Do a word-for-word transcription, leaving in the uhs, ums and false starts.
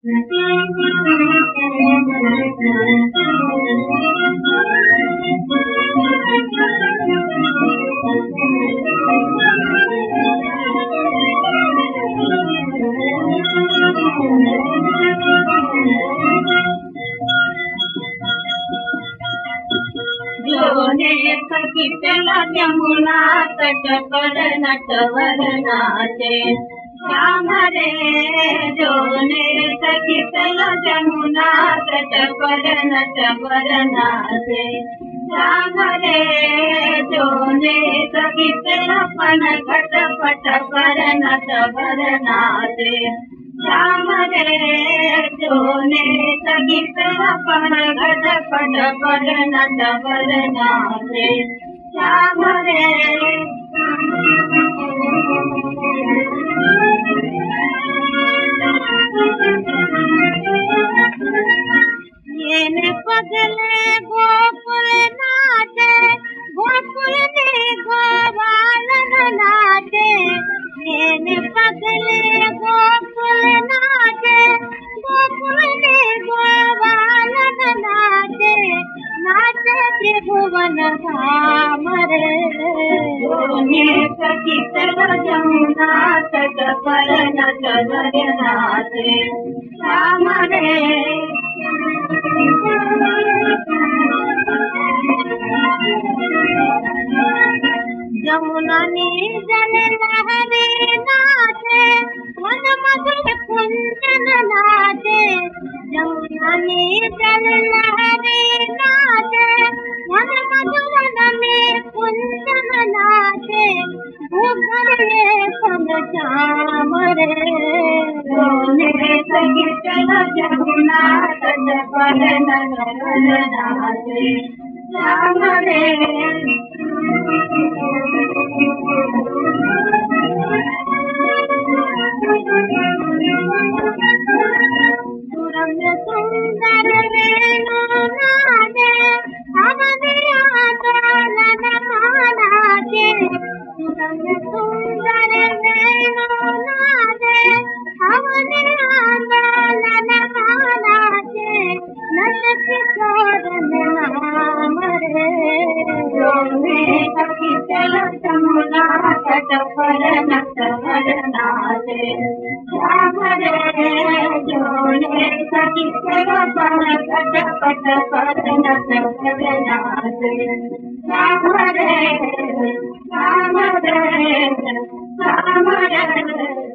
जोने सखी पेला यमुना तट पर नटवर नाचे श्याम रे। जोने सखी पेला यमुना तट पर नटवर नाचे श्याम रे। जोने सखी पेला पन घट पट पर नटवर नाचे श्याम रे। जोने सखी पेला पन घट पट पर नटवर नाचे श्याम रे। येने पगले गोकुल नाचे गोकुल में गोपालन नाचे। येने पगले गोकुल नाचे गोकुल में गोपालन नाचे नाचे त्रिभुवन धाम रे। जोने सखी पेला यमुना तट पर नटवर नाचे श्याम रे। यमुना निर्जल लहरी नाचे वन मधुर कुंजन नाचे। यमुना निर्जल लहरी नाचे वन मधुर में कुंजन नाचे भूखर ये सब श्याम रे। जोने सखी पेला यमुना तट पर नटवर नाचे श्याम रे। सुरम्य सुंदर वेणु नाचे अवधि आंदोलन नाचे। सुरम्य सुंदर वेणु नाचे अवधि आंदोलन नाचे नंद किशोर नाम रे। जोने सखी पेला यमुना तट पर नटवर नाचे श्याम रे। जोने सखी पेला पन घट पट पर नटवर नाचे श्याम रे। श्याम रे श्याम रे।